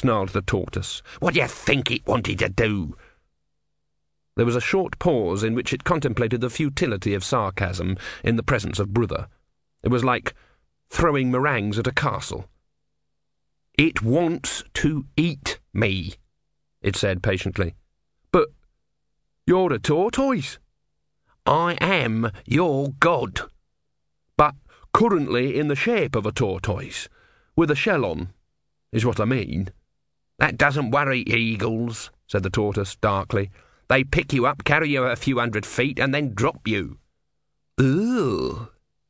snarled the tortoise. "What do you think it wanted to do?" There was a short pause in which it contemplated the futility of sarcasm in the presence of Brother. It was like throwing meringues at a castle. "It wants to eat me," it said patiently. "But you're a tortoise." "I am your god." "But currently in the shape of a tortoise, with a shell on, is what I mean." "That doesn't worry eagles," said the tortoise darkly. "They pick you up, carry you a few 100 feet, and then drop you." "Ugh."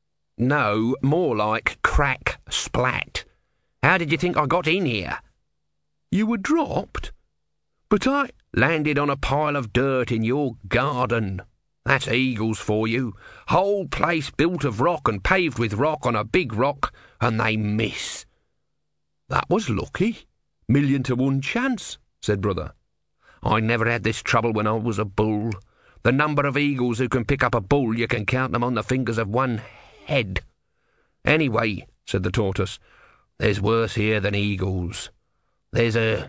"No, more like crack splat. How did you think I got in here?" "You were dropped? But I—" "Landed on a pile of dirt in your garden. That's eagles for you. Whole place built of rock and paved with rock on a big rock, and they miss." "That was lucky. 1,000,000 to 1 chance," said Brother. "I never had this trouble when I was a bull. The number of eagles who can pick up a bull, you can count them on the fingers of one head. Anyway," said the tortoise, "there's worse here than eagles. There's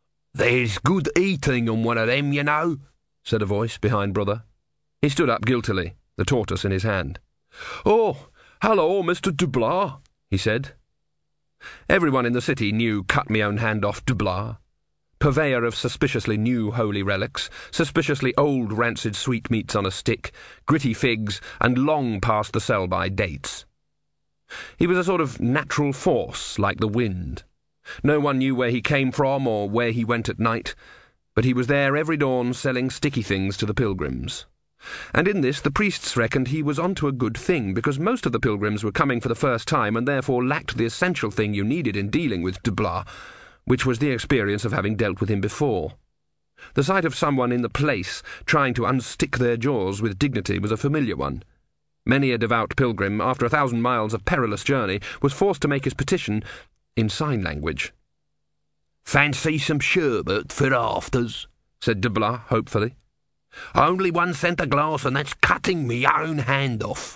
good eating on one of them, you know," said a voice behind Brother. He stood up guiltily, the tortoise in his hand. "Oh, hello, Mr. Dublar," he said. Everyone in the city knew cut-me-own-hand-off Dublar, purveyor of suspiciously new holy relics, suspiciously old rancid sweetmeats on a stick, gritty figs, and long past the sell-by dates. He was a sort of natural force, like the wind. No one knew where he came from or where he went at night, but he was there every dawn selling sticky things to the pilgrims. And in this the priests reckoned he was onto a good thing, because most of the pilgrims were coming for the first time and therefore lacked the essential thing you needed in dealing with Dublar, which was the experience of having dealt with him before. The sight of someone in the place trying to unstick their jaws with dignity was a familiar one. Many a devout pilgrim, after 1,000 miles of perilous journey, was forced to make his petition in sign language. "Fancy some sherbet for afters," said Dublar hopefully. "Only 1 cent a glass, and that's cutting me own hand off."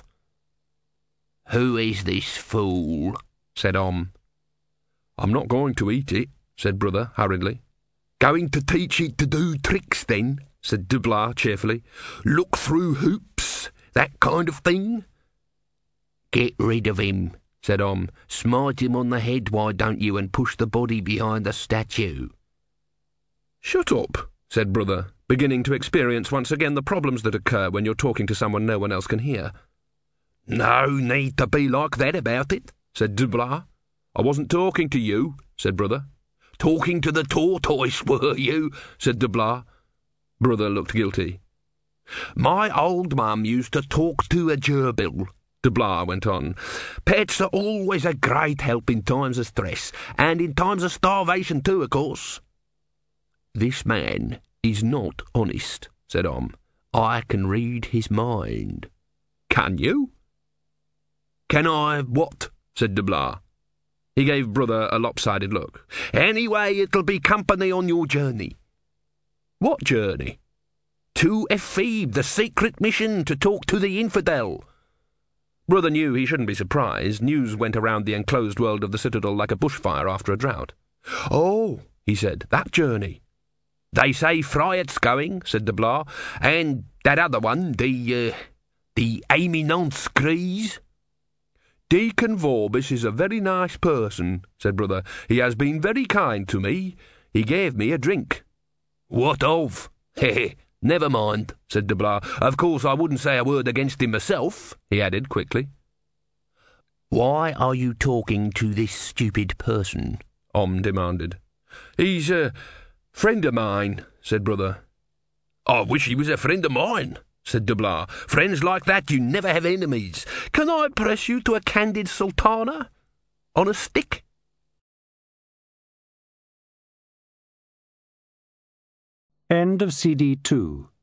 "Who is this fool?" said Om. "I'm not going to eat it," said Brother hurriedly. "Going to teach it to do tricks, then?" said Dublar cheerfully. "Look through hoops, that kind of thing?" "Get rid of him," said Om. "Smite him on the head, why don't you, and push the body behind the statue." "Shut up," said Brother, beginning to experience once again the problems that occur when you're talking to someone no one else can hear. "No need to be like that about it," said Dublar. "I wasn't talking to you," said Brother. "Talking to the tortoise, were you?" said Dublar. Brother looked guilty. "My old mum used to talk to a gerbil," Dublar went on. "Pets are always a great help in times of stress, and in times of starvation too, of course." "This man is not honest," said Om. "I can read his mind." "Can you?" "Can I what?" said Dublar. He gave Brother a lopsided look. "Anyway, it'll be company on your journey." "What journey?" "To Ephebe, the secret mission to talk to the infidel." Brother knew he shouldn't be surprised. News went around the enclosed world of the citadel like a bushfire after a drought. "Oh," he said, "that journey." "They say Friart's going," said Dublar, "and that other one, the Eminent Screes." "Deacon Vorbis is a very nice person," said Brother. "He has been very kind to me. He gave me a drink." "What of?" "Never mind," said Dublar. "Of course I wouldn't say a word against him myself," he added quickly. "Why are you talking to this stupid person?" Om demanded. "He's a friend of mine," said Brother. "I wish he was a friend of mine," said Dublar. "Friends like that, you never have enemies. Can I press you to a candid sultana? On a stick?" End of CD 2